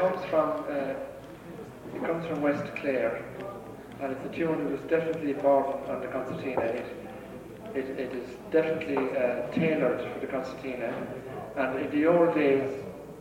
It comes from West Clare, and it's a tune that was definitely born on the concertina. It is definitely tailored for the concertina, and in the old days,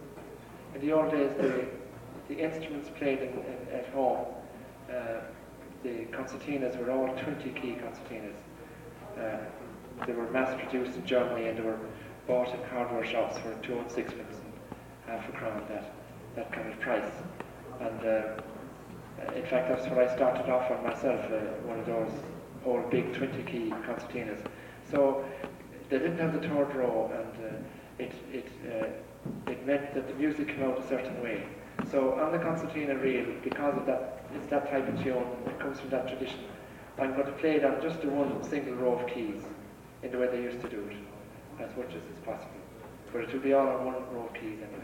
the instruments played at home, the concertinas were all 20-key concertinas. They were mass-produced in Germany, and they were bought in hardware shops for 2 and 6 pence and half a crown, that kind of price. And in fact, that's what I started off on myself, one of those old big 20-key concertinas. So they didn't have the third row, and it meant that the music came out a certain way. So on the concertina reel, because of that, it's that type of tune, it comes from that tradition. I'm going to play it on just the one single row of keys, in the way they used to do it, as much as is possible. But it will be all on one row of keys anyway.